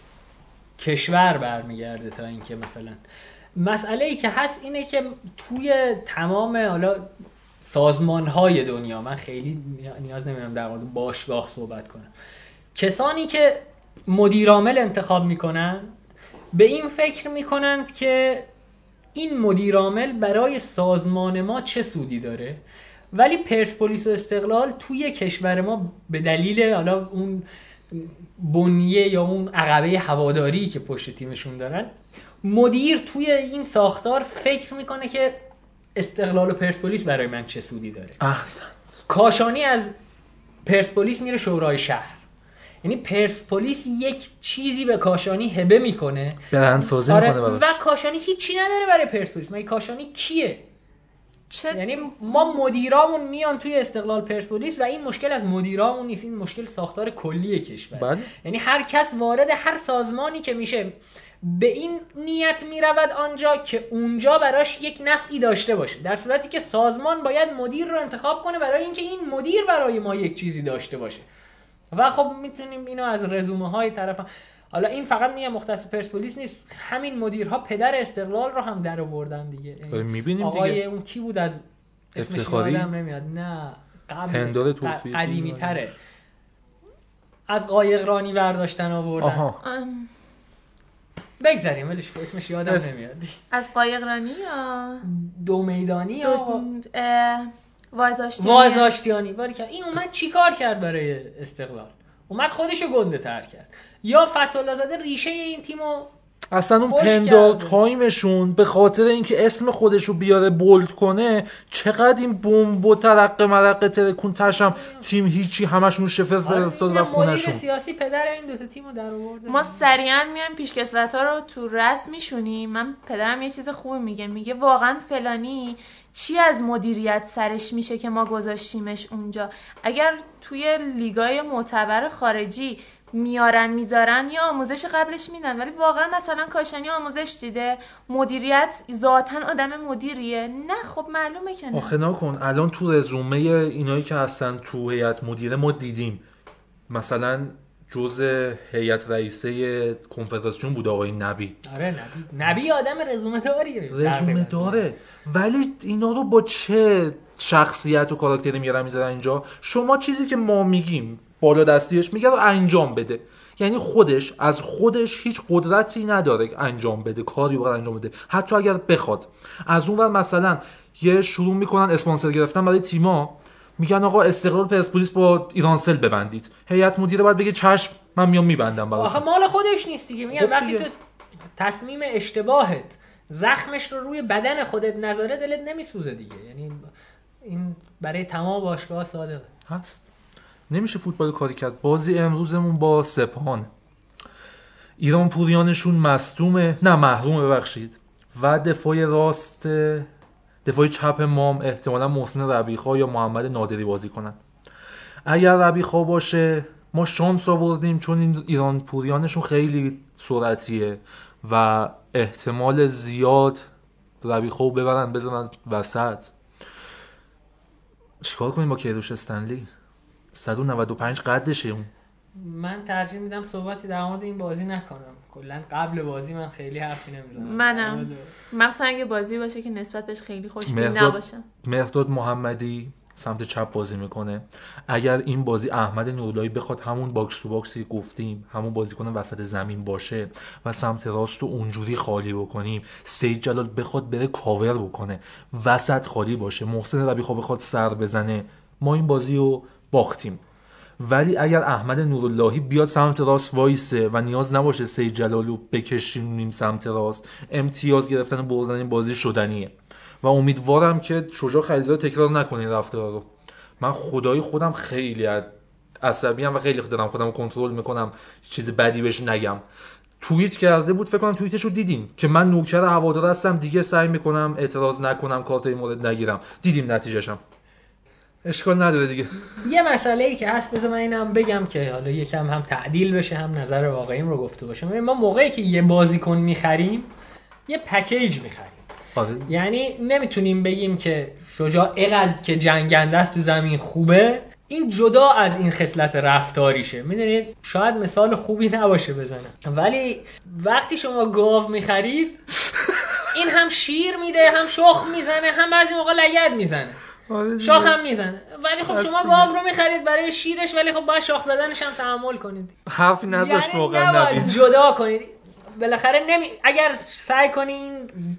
کشور برمیگرده تا اینکه مثلا مسئله‌ای که هست اینه که توی تمام حالا سازمان‌های دنیا، من خیلی نیاز نمیدونم در مورد باشگاه صحبت کنم، کسانی که مدیر عامل انتخاب میکنن به این فکر میکنند که این مدیر عامل برای سازمان ما چه سودی داره. ولی پرسپولیس و استقلال توی کشور ما به دلیل حالا اون بنیه یا اون عقبه هواداری که پشت تیمشون دارن، مدیر توی این ساختار فکر میکنه که استقلال و پرسپولیس برای من چه سودی داره. احسنت. کاشانی از پرسپولیس میره شورای شهر، یعنی پرسپولیس یک چیزی به کاشانی هبه میکنه، برندسازی آره میکنه براش، و کاشانی هیچی نداره برای پرسپولیس. مگه کاشانی کیه؟ چه؟ یعنی ما مدیرامون میان توی استقلال پرسپولیس و این مشکل از مدیرامون نیست، این مشکل ساختار کلی کشور. بله. یعنی هر کس وارد هر سازمانی که میشه به این نیت میرود آنجا که اونجا براش یک نفعی داشته باشه، در صورتی که سازمان باید مدیر رو انتخاب کنه برای اینکه این مدیر برای ما یک چیزی داشته باشه. و خب میتونیم اینو از رزومه های طرف هم. حالا این فقط میگم مختص پرسپولیس نیست، همین مدیرها پدر استقلال رو هم در آوردن دیگه. میبینیم آقای دیگه. اون کی بود از افتخاری اسمش نمیاد، نه قبل هندار توفیقی قدیمی تره، از قایقرانی برداشتن آوردن. آها. بگذاریم ولش کن اسمش یادم اس... نمیاد. از قایقرانی یا دو میدانی یا دو... وازاشتیانی وازاشتیانی باری کرد. این اومد چی کار کرد برای استقلال؟ اومد خودشو گنده تر کرد. یا فتح‌الله زاده ریشه این تیمو اصلا اون پندال تایمشون به خاطر اینکه اسم خودشو بیاره بولد کنه چقدر این بمب و ترقه مرقه ترکون تشم تیم هیچی همشون شفر فرستاد رفت خونه‌شون. مدیر سیاسی پدر این دو تا تیمو در آورد. ما سریعا میایم پیشکسوت‌ها رو تو رسم میشونیم. من پدرم یه چیز خوبی میگه، میگه واقعا فلانی چی از مدیریت سرش میشه که ما گذاشتیمش اونجا. اگر توی لیگای معتبر خارجی میارن میذارن یا آموزش قبلش میدن، ولی واقعا مثلا کاشانی آموزش دیده، مدیریت ذاتاً آدم مدیریه؟ نه خب معلومه که نه. آخه نکن الان تو رزومه اینایی که هستن تو هیئت مدیره ما دیدیم مثلا جزء هیئت رئیسه کنفدراسیون بود آقای نبی. آره نبی نبی آدم رزومه داریه، رزومه داره، ولی اینا رو با چه شخصیت و کاراکتری میارن میذارن اینجا؟ شما چیزی که ما میگیم بالا دستیش میگه رو انجام بده، یعنی خودش از خودش هیچ قدرتی نداره انجام بده، کاری باید انجام بده حتی اگر بخواد. از اون ور مثلا یه شروع میکنن اسپانسر گرفتن برای تیما، میگن آقا استقلال پرسپولیس با ایرانسل ببندید، هیئت مدیره باید بگه چشم من میام میبندم براتون. آخه مال خودش نیست دیگه. میگن خب وقتی تو تصمیم اشتباهت زخمش رو روی بدن خودت نذاره دلت نمیسوزه دیگه. یعنی این برای تمام باشگاه‌ها صادقه هست. نمیشه فوتبال کاری کرد. بازی امروزمون با سپاهان، ایران پوریانشون مصدومه، نه محروم ببخشید، و دفاع راست دفاع چپ مام احتمالا محسن ربیخا یا محمد نادری بازی کنن. اگر ربیخا باشه ما شانس آوردیم، چون این ایران پوریانشون خیلی سرعتیه و احتمال زیاد ربیخا ببرن بزنن وسط. چیکار کنیم با کیروش استنلی؟ صد و نود و پنج قدشه اون. من ترجیح میدم صحبتی در مورد این بازی نکنم. کلا قبل بازی من خیلی حرفی نمیزنم. منم مخصوصا اگه بازی باشه که نسبت بهش خیلی خوشبین نباشه. مهرداد محمدی سمت چپ بازی میکنه. اگر این بازی احمد نوراللهی بخواد همون باکس تو باکسی گفتیم، همون بازیکن وسط زمین باشه و سمت راست رو اونجوری خالی بکنیم، سید جلال بخواد بره کاور بکنه وسط خالی باشه، محسن ربیخا بخواد سر بزنه، ما این بازی رو باختیم. ولی اگر احمد نوراللهی بیاد سمت راست وایسه و نیاز نباشه سید جلالو بکشیم سمت راست، امتیاز گرفتن و بردن این بازی شدنیه و امیدوارم که شجاع خلیزاده تکرار نکنه این رفتار رو. من خدای خودم خیلی عصبی ام و خیلی دارم خودم رو کنترل میکنم چیز بدی بهش نگم. توییت کرده بود، فکر کنم توییتش رو دیدیم که من نوکر هوادار هستم دیگه، سعی میکنم اعتراض نکنم، کارت این مورد نگیرم. دیدیم نتیجهشم، اشکال نداره دیگه. یه مسئله ای که هست بذار من اینم بگم که حالا یکم هم تعدیل بشه هم نظر واقعیم رو گفته باشم. ما موقعی که یه بازیکن میخریم یه پکیج میخریم. آره. یعنی نمیتونیم بگیم که شجاع اینقدر که جنگنده است تو زمین خوبه، این جدا از این خصلت رفتاریشه. میدونید شاید مثال خوبی نباشه بزنم، ولی وقتی شما گاو میخرید این هم شیر میده، هم شخم میزنه، هم بعضی موقع لگد میزنه، شاخ هم میزنه. ولی خب شما گاو رو میخرید برای شیرش، ولی خب باید شاخ زدنش هم تحمل کنید. حرفی نذاش یعنی واقعا نبید جدا کنید. بالاخره نمی اگر سعی کنین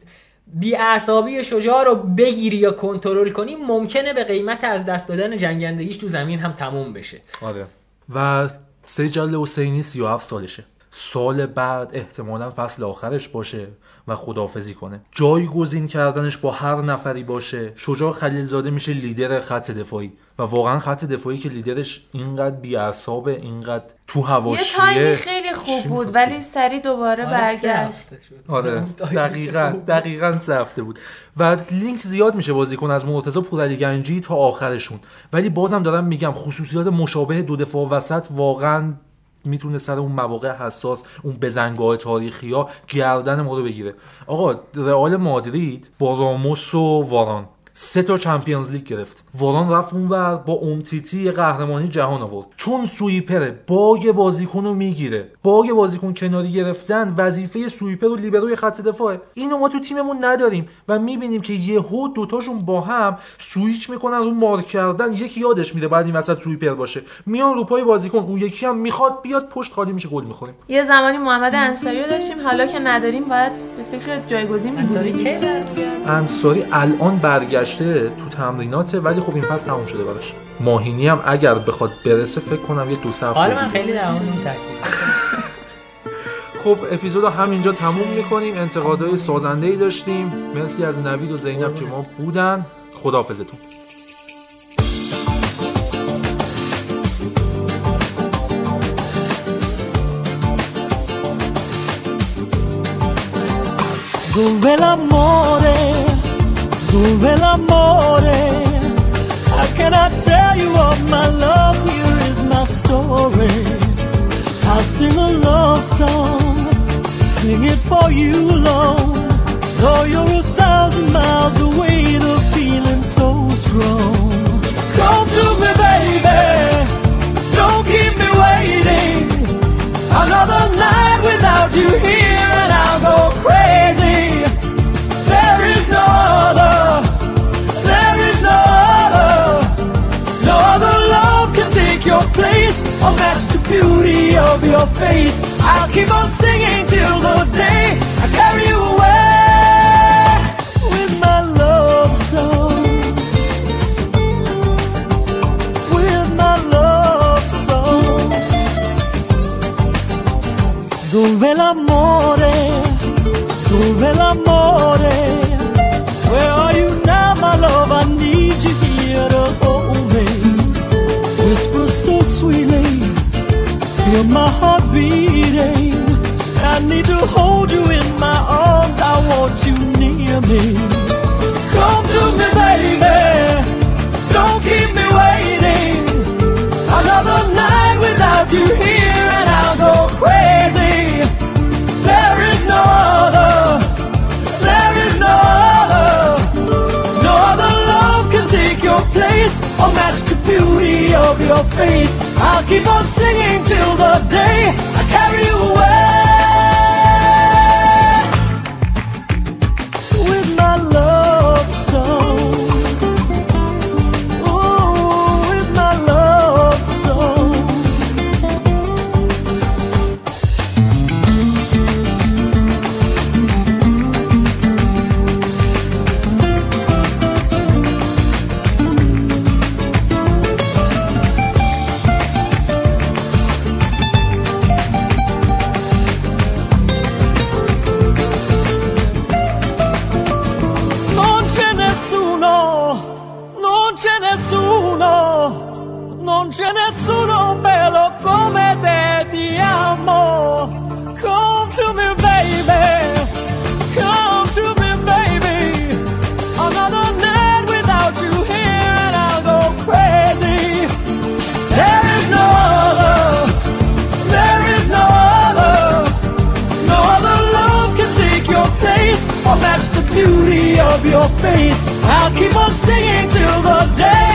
بی‌عصابی شجاع رو بگیری یا کنترل کنی، ممکنه به قیمت از دست دادن جنگندگیش تو زمین هم تموم بشه. آره. و سید جلال حسینی سی و هفت سالشه. سال بعد احتمالاً فصل آخرش باشه و خداحافظی کنه. جایگزین کردنش با هر نفری باشه، شجاع خلیلزاده میشه لیدر خط دفاعی و واقعا خط دفاعی که لیدرش اینقدر بی‌اعصابه، اینقدر تو حواشیه. یه تایمی خیلی خوب بود ولی سری دوباره برگشت. آره دقیقاً دقیقاً سه هفته بود و لینک زیاد میشه بازیکن از مرتضی پورعلی گنجی تا آخرشون، ولی بازم دارم میگم خصوصیات مشابه دو دفاع وسط واقعاً میتونه سر اون مواقع حساس، اون بزنگاه تاریخی ها گردن ما رو بگیره. آقا رئال مادرید با راموس و واران سه تا چمپیونز لیگ گرفت. واران رفت اونور با امتیتی قهرمانی جهان آورد. چون سویپره باگ بازیکن رو میگیره. باگ بازیکن کناری گرفتن وظیفه سویپر و لیبروی خط دفاعه. اینو ما تو تیممون نداریم و میبینیم که یهو دوتاشون با هم سویچ میکنن رو مارک کردن. یکی یادش میره بعد این وسط سویپر باشه، میان رو پای بازیکن، اون یکی هم میخواد بیاد پشت خالی میشه گل میخوریم. یه زمانی محمد انصاری رو داشتیم، حالا که نداریم باید به فکر جایگزین بودیم. انصاری کی برگشت؟ انصاری الان برگشته تو تمریناته، ولی خب این فصل تموم شده براش. ماهینی هم اگر بخواد برسه فکر کنم یه دو سه هفته. حالا من خیلی در اون تاکید. خب اپیزودو همینجا تموم میکنیم. انتقادهای سازنده‌ای داشتیم. مرسی از نوید و زینب که ما بودن. خداحافظتون. Dove l'amore, dove l'amore, how can I tell you of my love, here is my story. I'll sing a love song, sing it for you alone. Though you're a thousand miles away, the feeling's so strong. Come to me baby, don't keep me waiting. Another night without you here and I'll go crazy. There is no other, there is no other. No other love can take your place or match the beauty of your face. I'll keep on singing till the day I carry you away with my love song. With my love song. Dove l'amore, dove l'amore, where are you now my love, I need you here to hold me. Whisper so sweetly, feel my heart beating. I need to hold you in my arms, I want you near me. Come to me baby, don't keep me waiting. Another night without you here and I'll go crazy. There is no other, there is no other. No other love can take your place or match the beauty of your face. I'll keep on singing till the day I carry you away with my love song. Oh, with my love song. Non c'è nessuno bello come te, ti amo. Come to me baby, come to me baby. Another night without you here and I'll go crazy. There is no other, there is no other. No other love can take your place or match the beauty of your face. I'll keep on singing till the day